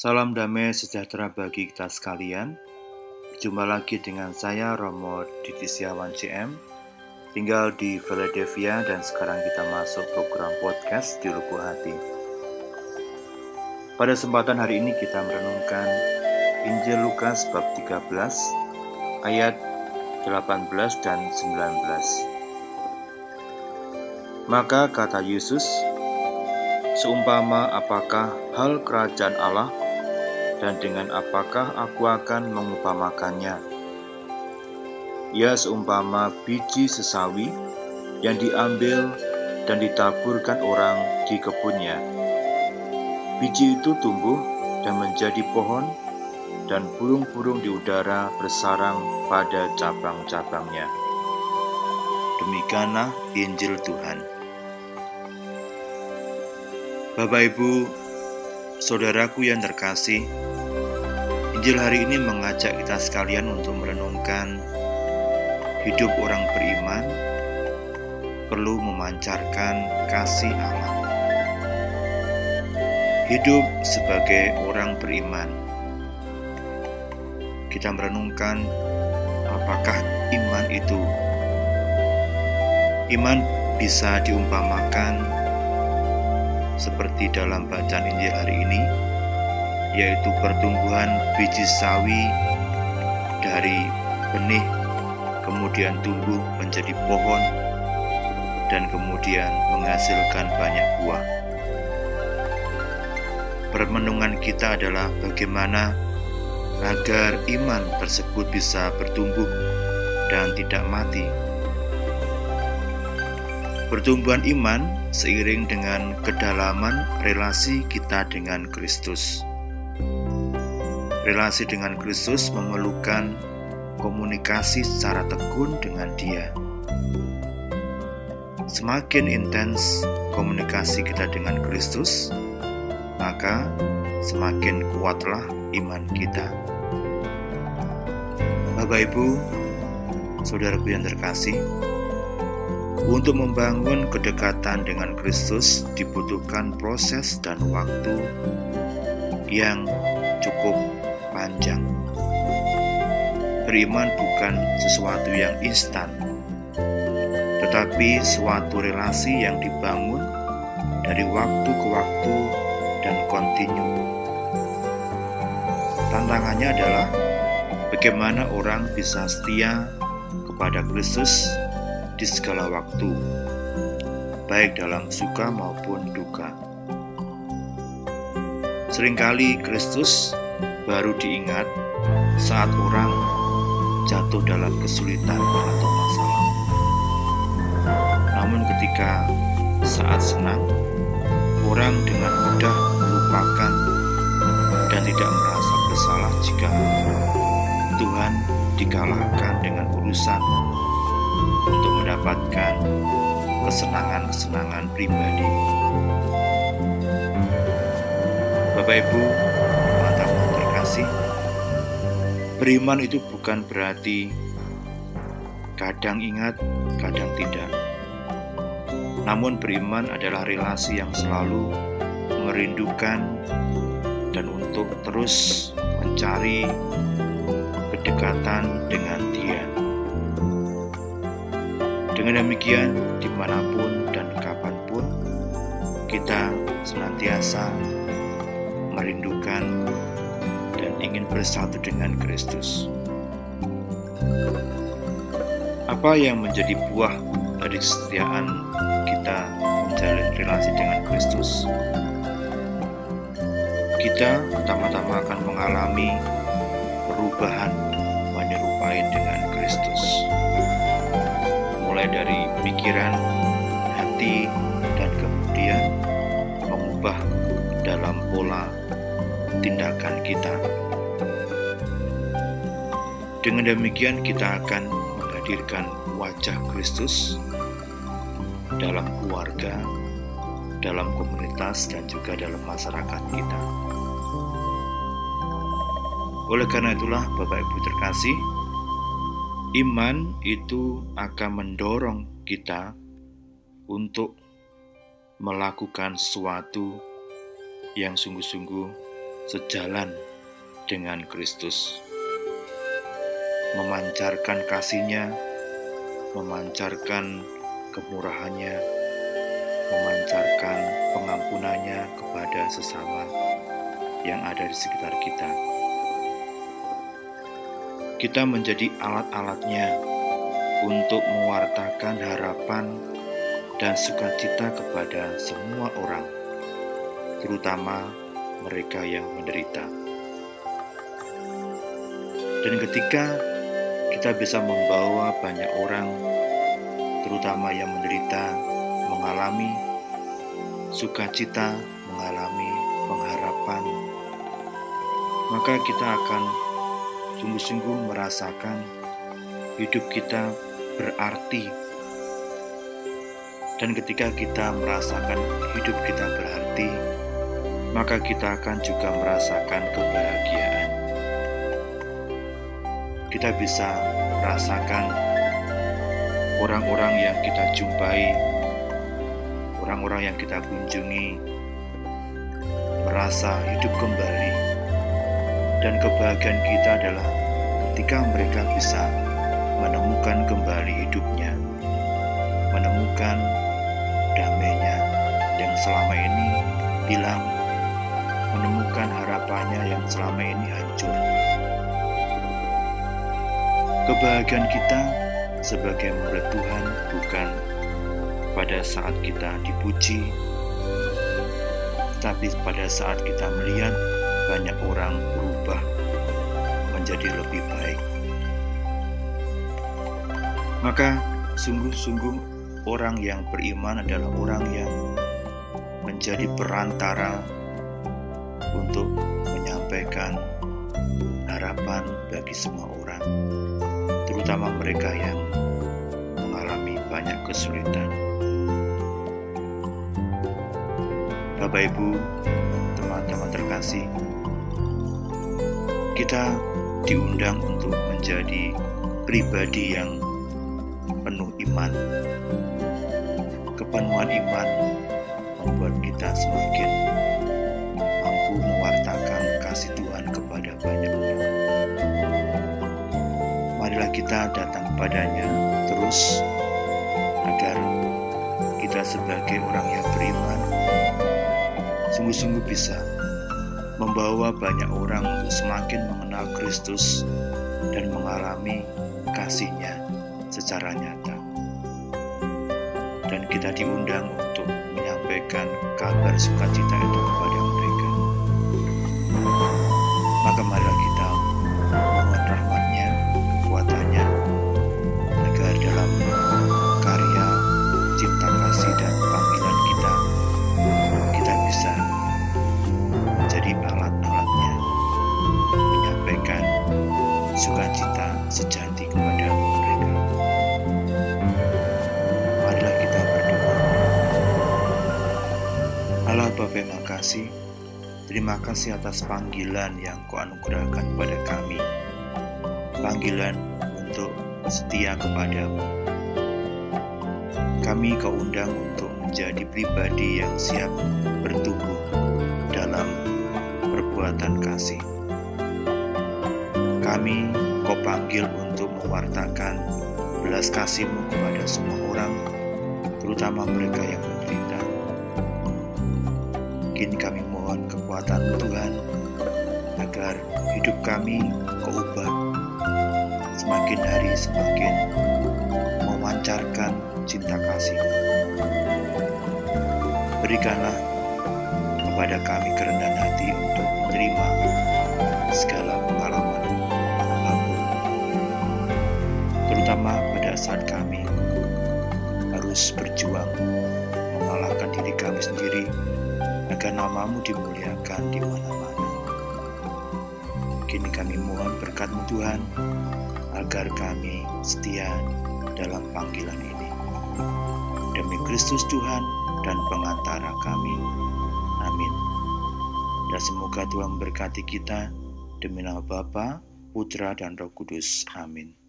Salam damai sejahtera bagi kita sekalian. Berjumpa lagi dengan saya Romo Ditisiawan CM, tinggal di Philadelphia, dan sekarang kita masuk program podcast di Lubuk Hati. Pada kesempatan hari ini kita merenungkan Injil Lukas bab 13 ayat 18 dan 19. Maka kata Yesus, seumpama apakah hal kerajaan Allah, dan dengan apakah aku akan mengumpamakannya? Ia seumpama biji sesawi yang diambil dan ditaburkan orang di kebunnya. Biji itu tumbuh dan menjadi pohon, dan burung-burung di udara bersarang pada cabang-cabangnya. Demikianlah Injil Tuhan. Bapak, Ibu, saudaraku yang terkasih, Injil hari ini mengajak kita sekalian untuk merenungkan hidup orang beriman perlu memancarkan kasih Allah. Hidup sebagai orang beriman, kita merenungkan apakah iman itu. Iman bisa diumpamakan seperti dalam bacaan Injil hari ini, yaitu pertumbuhan biji sawi dari benih, kemudian tumbuh menjadi pohon, dan kemudian menghasilkan banyak buah. Permenungan kita adalah bagaimana agar iman tersebut bisa bertumbuh dan tidak mati. Pertumbuhan iman seiring dengan kedalaman relasi kita dengan Kristus. Relasi dengan Kristus memerlukan komunikasi secara tekun dengan Dia. Semakin intens komunikasi kita dengan Kristus, maka semakin kuatlah iman kita. Bapak, Ibu, saudaraku yang terkasih, untuk membangun kedekatan dengan Kristus dibutuhkan proses dan waktu yang cukup panjang. Beriman bukan sesuatu yang instan, tetapi suatu relasi yang dibangun dari waktu ke waktu dan kontinu. Tantangannya adalah bagaimana orang bisa setia kepada Kristus di segala waktu, baik dalam suka maupun duka. Seringkali Kristus baru diingat saat orang jatuh dalam kesulitan atau masalah. Namun ketika saat senang, orang dengan mudah melupakan dan tidak merasa bersalah jika Tuhan dikalahkan dengan urusan untuk mendapatkan kesenangan-kesenangan pribadi. Bapak, Ibu, teman-teman terkasih, beriman itu bukan berarti kadang ingat, kadang tidak. Namun beriman adalah relasi yang selalu merindukan dan untuk terus mencari kedekatan dengan Dia. Dengan demikian, dimanapun dan kapanpun, kita senantiasa merindukan dan ingin bersatu dengan Kristus. Apa yang menjadi buah dari kesetiaan kita menjalin relasi dengan Kristus? Kita pertama-tama akan mengalami perubahan menyerupai dengan Kristus. Mulai dari pikiran, hati, dan kemudian mengubah dalam pola tindakan kita. Dengan demikian kita akan menghadirkan wajah Kristus dalam keluarga, dalam komunitas, dan juga dalam masyarakat kita. Oleh karena itulah, Bapak Ibu terkasih, iman itu akan mendorong kita untuk melakukan sesuatu yang sungguh-sungguh sejalan dengan Kristus, memancarkan kasih-Nya, memancarkan kemurahan-Nya, memancarkan pengampunan-Nya kepada sesama yang ada di sekitar kita. Kita menjadi alat-alatnya untuk mewartakan harapan dan sukacita kepada semua orang, terutama mereka yang menderita. Dan ketika kita bisa membawa banyak orang, terutama yang menderita, mengalami sukacita, mengalami pengharapan, maka kita akan sungguh-sungguh merasakan hidup kita berarti. Dan ketika kita merasakan hidup kita berarti, maka kita akan juga merasakan kebahagiaan. Kita bisa merasakan orang-orang yang kita jumpai, orang-orang yang kita kunjungi, merasa hidup kembali. Dan kebahagiaan kita adalah ketika mereka bisa menemukan kembali hidupnya, menemukan damainya yang selama ini hilang, menemukan harapannya yang selama ini hancur. Kebahagiaan kita sebagai murid Tuhan bukan pada saat kita dipuji, tapi pada saat kita melihat banyak orang berubah menjadi lebih baik. Maka sungguh-sungguh orang yang beriman adalah orang yang menjadi perantara untuk menyampaikan harapan bagi semua orang, terutama mereka yang mengalami banyak kesulitan. Bapak Ibu, teman-teman terkasih, kita diundang untuk menjadi pribadi yang penuh iman. Kepenuhan iman membuat kita semakin mampu mewartakan kasih Tuhan kepada banyak orang. Marilah kita datang kepadanya terus, agar kita sebagai orang yang beriman sungguh-sungguh bisa membawa banyak orang untuk semakin mengenal Kristus dan mengalami kasih-Nya secara nyata. Dan kita diundang untuk menyampaikan kabar sukacita itu kepada mereka. Maka marilah kita mohon rahmat-Nya, kekuatan-Nya, agar dalam karya, cinta kasih dan panggilan kita, kita bisa menjadi alat-alat-Nya, menyampaikan sukacita sejati kepada mereka. Marilah kita berdoa. Allah Bapa, terima kasih. Terima kasih atas panggilan yang Kau anugerahkan kepada kami. Panggilan untuk setia kepadamu. Kami Kau undang untuk menjadi pribadi yang siap bertumbuh dalam perbuatan kasih. Kami Kau panggil untuk mewartakan belas kasih-Mu kepada semua orang, terutama mereka yang menderita. Kini kami mohon kekuatan Tuhan, agar hidup kami Kau ubah semakin hari semakin memancarkan cinta kasih. Berikanlah kepada kami kerendahan hati untuk menerima segala pengalaman apapun, terutama pada saat kami harus berjuang mengalahkan diri kami sendiri, agar nama-Mu dimuliakan di mana-mana. Kini kami mohon berkat-Mu Tuhan, agar kami setia dalam panggilan ini. Demi Kristus Tuhan dan pengantara kami. Amin. Dan semoga Tuhan memberkati kita, demi nama Bapa, Putra, dan Roh Kudus. Amin.